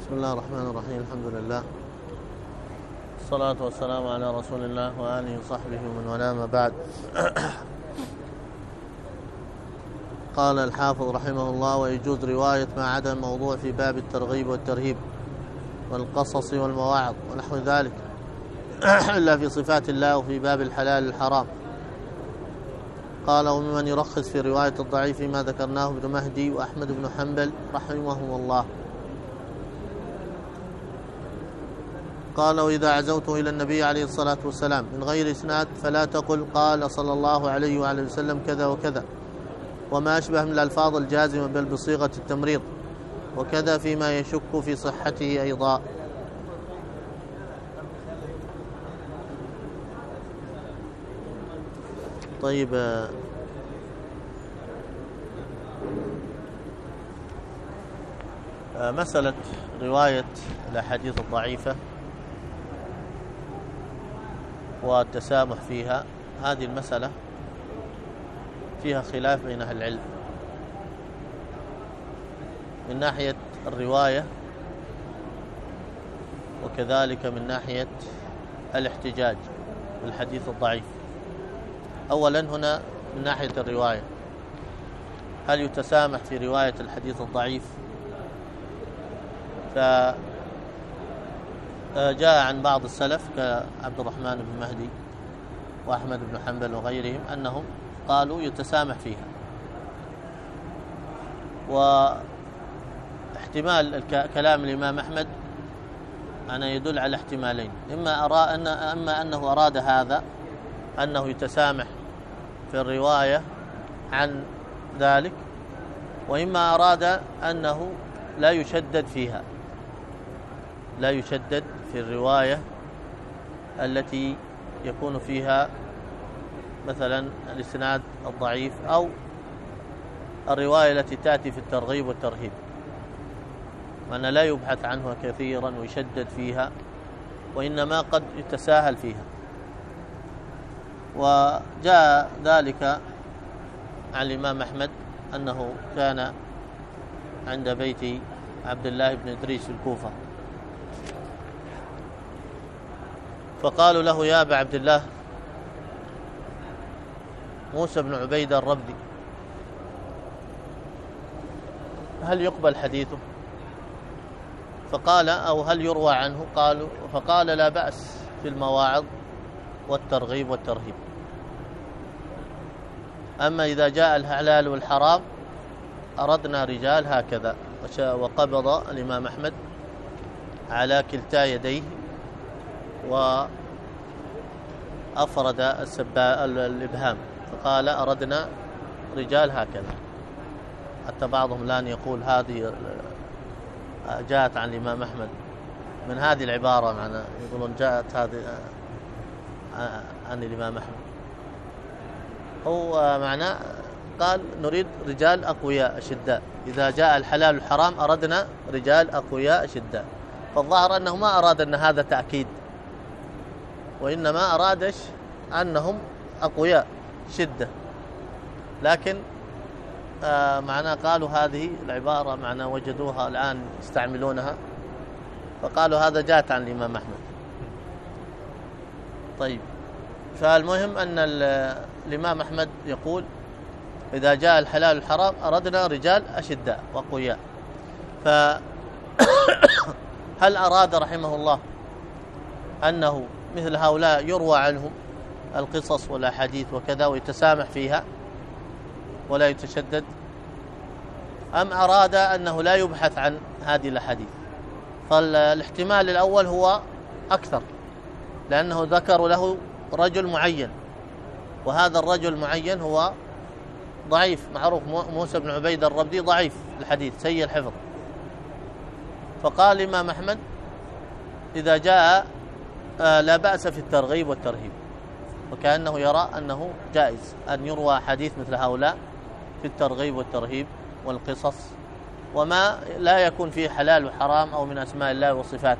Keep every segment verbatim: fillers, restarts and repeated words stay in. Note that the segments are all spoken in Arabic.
بسم الله الرحمن الرحيم. الحمد لله، الصلاة والسلام على رسول الله وآله وصحبه ومن والاه، ما بعد. قال الحافظ رحمه الله: ويجوز رواية ما عدا الموضوع في باب الترغيب والترهيب والقصص والمواعظ ونحو ذلك إلا في صفات الله وفي باب الحلال الحرام. قال: وممن يرخص في رواية الضعيف ما ذكرناه ابن مهدي وأحمد بن حنبل رحمهم الله. قال: وإذا عزوته إلى النبي عليه الصلاة والسلام من غير إسناد فلا تقل قال صلى الله عليه وعلى وسلم كذا وكذا وما أشبه من الألفاظ الجازمة، بل بصيغة التمريض، وكذا فيما يشك في صحته أيضا. طيب، مسألة رواية الأحاديث الضعيفة والتسامح فيها، هذه المسألة فيها خلاف بين أهل العلم من ناحية الرواية وكذلك من ناحية الاحتجاج بالحديث الضعيف. أولا هنا من ناحية الرواية، هل يتسامح في رواية الحديث الضعيف؟ فجاء عن بعض السلف كعبد الرحمن بن مهدي وأحمد بن حنبل وغيرهم أنهم قالوا يتسامح فيها، واحتمال كلام الإمام أحمد أنا يدل على احتمالين: إما أرى أن أما أنه أراد هذا أنه يتسامح في الرواية عن ذلك، وإما أراد أنه لا يشدد فيها، لا يشدد في الرواية التي يكون فيها مثلا الإسناد الضعيف أو الرواية التي تأتي في الترغيب والترهيب، وأن لا يبحث عنها كثيرا ويشدد فيها، وإنما قد يتساهل فيها. وجاء ذلك عن الإمام أحمد أنه كان عند بيت عبد الله بن إدريس في الكوفة، فقالوا له: يا أبا عبد الله، موسى بن عبيدة الربدي هل يقبل حديثه؟ فقال: أو هل يروى عنه؟ قالوا فقال: لا بأس في المواعظ والترغيب والترهيب، أما إذا جاء الحلال والحرام أردنا رجال هكذا. وقبض الإمام أحمد على كلتا يديه وأفرد الإبهام فقال: أردنا رجال هكذا. حتى بعضهم الآن يقول هذه جاءت عن الإمام أحمد من هذه العبارة، معنا يقولون جاءت هذه عن الإمام أحمد، هو معناه قال: نريد رجال أقوياء أشداء، إذا جاء الحلال الحرام أردنا رجال أقوياء أشداء. فالظاهر أنه ما أراد أن هذا تأكيد، وإنما أرادش أنهم أقوياء شدة، لكن آه معناه قالوا هذه العبارة معناه وجدوها الآن يستعملونها، فقالوا هذا جاءت عن الإمام أحمد. طيب، فالمهم أن الإمام أحمد يقول: إذا جاء الحلال الحرام أردنا رجال أشداء وقوياء. فهل أراد رحمه الله أنه مثل هؤلاء يروى عنهم القصص والأحاديث وكذا ويتسامح فيها ولا يتشدد، أم أراد أنه لا يبحث عن هذه الأحاديث؟ فالاحتمال الأول هو أكثر، لأنه ذكر له رجل معين، وهذا الرجل المعين هو ضعيف، معروف موسى بن عبيدة الربدي ضعيف الحديث سيء الحفظ. فقال الإمام أحمد: إذا جاء آه لا بأس في الترغيب والترهيب، وكأنه يرى أنه جائز أن يروى حديث مثل هؤلاء في الترغيب والترهيب والقصص، وما لا يكون فيه حلال وحرام أو من أسماء الله وصفاته.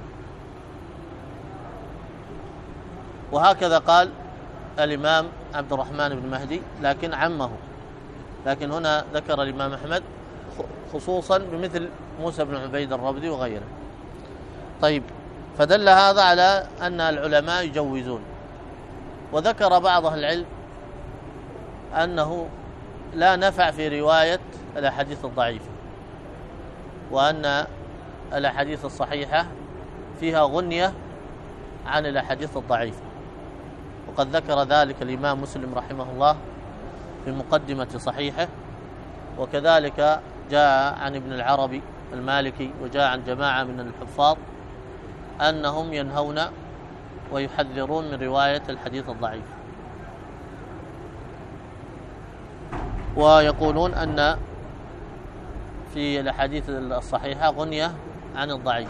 وهكذا قال الإمام عبد الرحمن بن مهدي، لكن عمه. لكن هنا ذكر الإمام أحمد خصوصا بمثل موسى بن عبيد الربدي وغيره. طيب، فدل هذا على أن العلماء يجوزون. وذكر بعض أهل العلم أنه لا نفع في رواية الأحاديث الضعيفة، وأن الأحاديث الصحيحة فيها غنية عن الأحاديث الضعيفة، وقد ذكر ذلك الإمام مسلم رحمه الله في مقدمة صحيحه، وكذلك جاء عن ابن العربي المالكي وجاء عن جماعة من الحفاظ أنهم ينهون ويحذرون من رواية الحديث الضعيف، ويقولون أن في الأحاديث الصحيحة غنية عن الضعيف،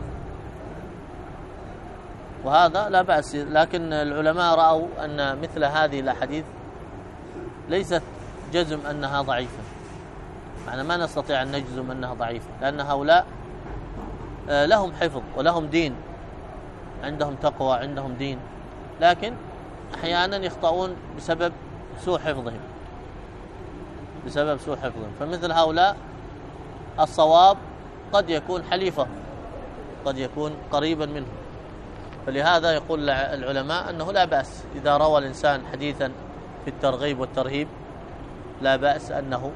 وهذا لا بأس. لكن العلماء رأوا أن مثل هذه الأحاديث ليست جزم أنها ضعيفة، معنى ما نستطيع أن نجزم أنها ضعيفة، لأن هؤلاء لهم حفظ ولهم دين، عندهم تقوى، عندهم دين، لكن أحيانا يخطئون بسبب سوء حفظهم بسبب سوء حفظهم فمثل هؤلاء الصواب قد يكون حليفه، قد يكون قريبا منه. فلهذا يقول العلماء أنه لا بأس إذا روى الإنسان حديثا في الترغيب والترهيب، لا بأس أنه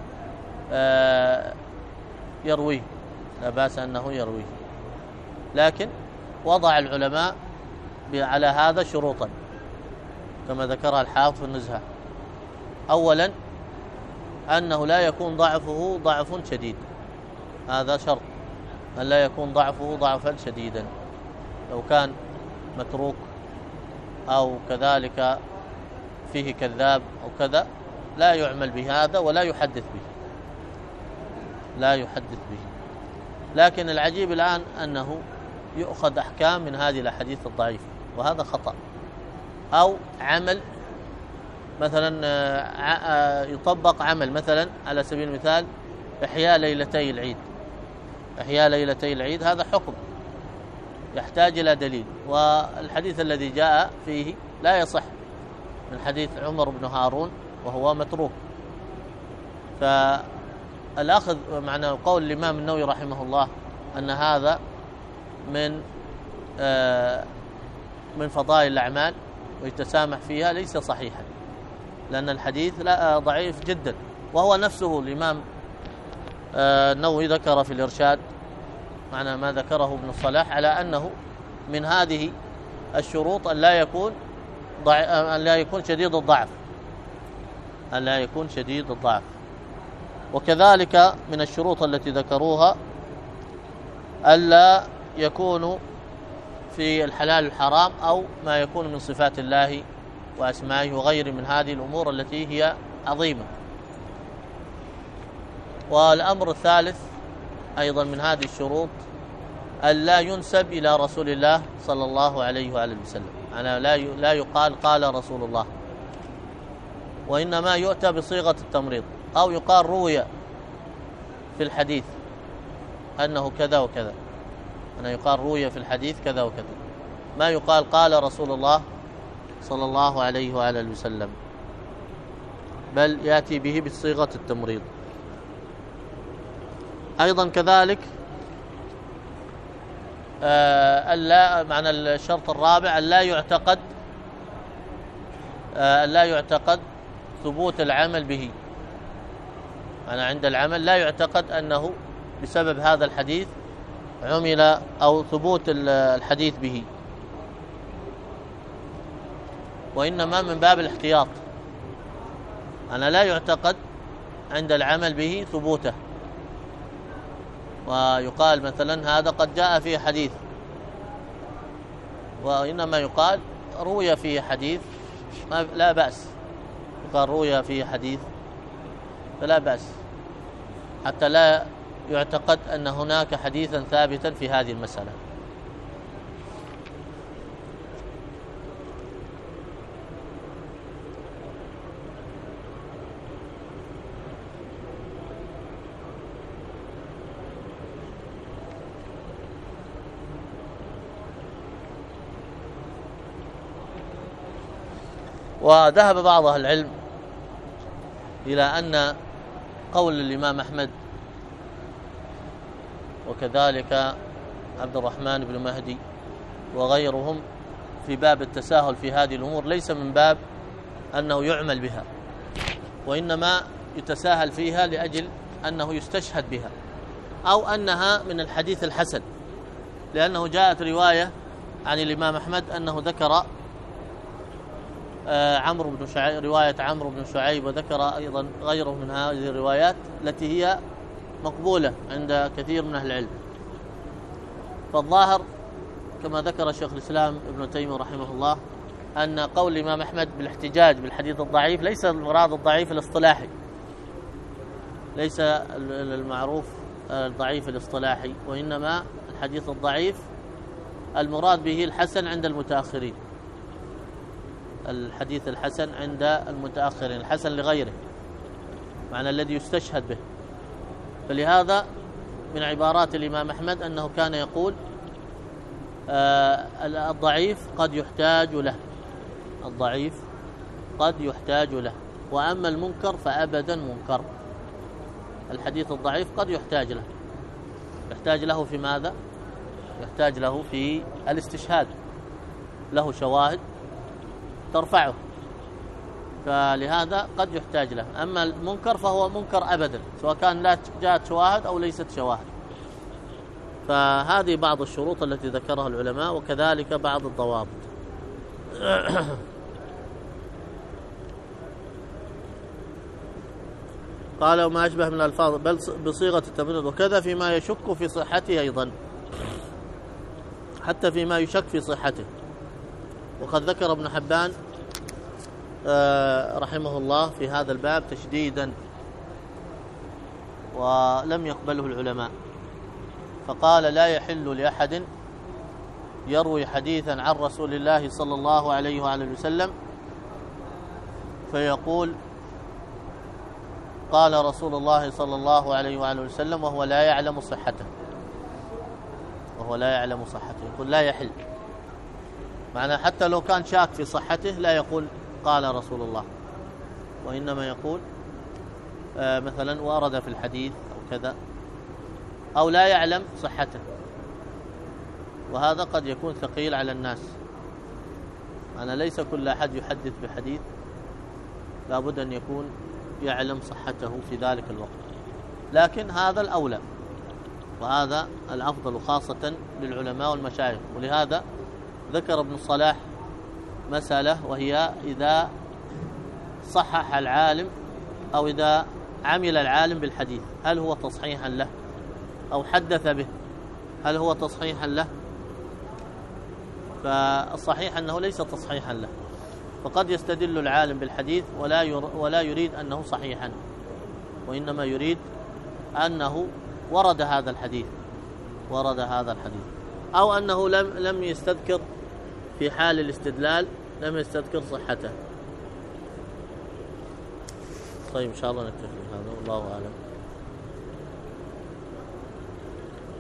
يرويه لا بأس أنه يرويه لكن وضع العلماء على هذا شروطا كما ذكرها الحافظ في النزهة. أولا أنه لا يكون ضعفه ضعف شديد، هذا شرط، أن لا يكون ضعفه ضعفا شديدا، لو كان متروك أو كذلك فيه كذاب أو كذا لا يعمل بهذا ولا يحدث به لا يحدث به لكن العجيب الآن أنه يؤخذ أحكام من هذه الأحاديث الضعيفة، وهذا خطأ. أو عمل مثلا يطبق عمل مثلا على سبيل المثال إحياء ليلتي العيد إحياء ليلتي العيد هذا حكم يحتاج إلى دليل، والحديث الذي جاء فيه لا يصح من حديث عمر بن هارون وهو متروك. فالأخذ معنى قول الإمام النووي رحمه الله أن هذا من من فضائل الأعمال ويتسامح فيها ليس صحيحا، لأن الحديث لا ضعيف جدا، وهو نفسه الإمام النووي ذكر في الإرشاد معنى ما ذكره ابن الصلاح على أنه من هذه الشروط أن لا يكون أن لا يكون شديد الضعف أن لا يكون شديد الضعف وكذلك من الشروط التي ذكروها ألا يكون في الحلال الحرام أو ما يكون من صفات الله وأسمائه وغير من هذه الأمور التي هي عظيمة. والأمر الثالث أيضا من هذه الشروط ألا ينسب إلى رسول الله صلى الله عليه وآله وسلم، أنا لا لا يقال قال رسول الله، وإنما يؤتى بصيغة التمريض، أو يقال روي في الحديث أنه كذا وكذا، أنا يقال روي في الحديث كذا وكذا، ما يقال قال رسول الله صلى الله عليه وآله وسلم، بل يأتي به بصيغة التمريض. أيضا كذلك ألا معنى الشرط الرابع ألا يعتقد ألا يعتقد ثبوت العمل به، أنا عند العمل لا يعتقد أنه بسبب هذا الحديث عمل أو ثبوت الحديث به، وإنما من باب الاحتياط، أنا لا يعتقد عند العمل به ثبوته، ويقال مثلا هذا قد جاء فيه حديث، وإنما يقال روي فيه حديث لا بأس، يقال روي فيه حديث فلا بأس، حتى لا يعتقد أن هناك حديثا ثابتا في هذه المسألة. وذهب بعض أهل العلم إلى أن قول الإمام أحمد وكذلك عبد الرحمن بن مهدي وغيرهم في باب التساهل في هذه الأمور ليس من باب أنه يعمل بها، وإنما يتساهل فيها لأجل أنه يستشهد بها، أو أنها من الحديث الحسن، لأنه جاءت رواية عن الإمام أحمد أنه ذكر عمرو بن شعيب، رواية عمرو بن شعيب، وذكر أيضا غيره من هذه الروايات التي هي مقبولة عند كثير من أهل العلم. فالظاهر كما ذكر شيخ الإسلام ابن تيمية رحمه الله أن قول الإمام أحمد بالاحتجاج بالحديث الضعيف ليس المراد الضعيف الاصطلاحي، ليس المعروف الضعيف الاصطلاحي، وإنما الحديث الضعيف المراد به الحسن عند المتأخرين، الحديث الحسن عند المتأخرين، الحسن لغيره، معنى الذي يستشهد به. فلهذا من عبارات الإمام أحمد أنه كان يقول آه الضعيف قد يحتاج له، الضعيف قد يحتاج له، وأما المنكر فأبدا منكر. الحديث الضعيف قد يحتاج له، يحتاج له في ماذا؟ يحتاج له في الاستشهاد، له شواهد ترفعه، فلهذا قد يحتاج له. أما المنكر فهو منكر أبدا، سواء كان لا جاءت شواهد أو ليست شواهد. فهذه بعض الشروط التي ذكرها العلماء، وكذلك بعض الضوابط. قال وما أشبه من الألفاظ بل بصيغة التمريض، وكذا فيما يشك في صحته أيضا، حتى فيما يشك في صحته. وقد ذكر ابن حبان رحمه الله في هذا الباب تشديدا ولم يقبله العلماء، فقال لا يحل لأحد يروي حديثا عن رسول الله صلى الله عليه وآله وسلم فيقول قال رسول الله صلى الله عليه وآله وسلم وهو لا يعلم صحته، وهو لا يعلم صحته، يقول لا يحل. معنى حتى لو كان شاك في صحته لا يقول قال رسول الله، وإنما يقول آه مثلا ورد في الحديث أو كذا، أو لا يعلم صحته، وهذا قد يكون ثقيل على الناس. أنا ليس كل أحد يحدث بحديث لابد أن يكون يعلم صحته في ذلك الوقت، لكن هذا الأولى وهذا الأفضل خاصة للعلماء والمشايخ. ولهذا ذكر ابن الصلاح مسألة، وهي إذا صحح العالم أو إذا عمل العالم بالحديث هل هو تصحيحا له، أو حدث به هل هو تصحيحا له؟ فالصحيح أنه ليس تصحيحا له، فقد يستدل العالم بالحديث ولا ولا يريد أنه صحيحا، وإنما يريد أنه ورد هذا الحديث ورد هذا الحديث أو أنه لم لم يستذكر في حال الاستدلال، لم يستذكر صحته. طيب إن شاء الله نكتفي هذا، والله أعلم.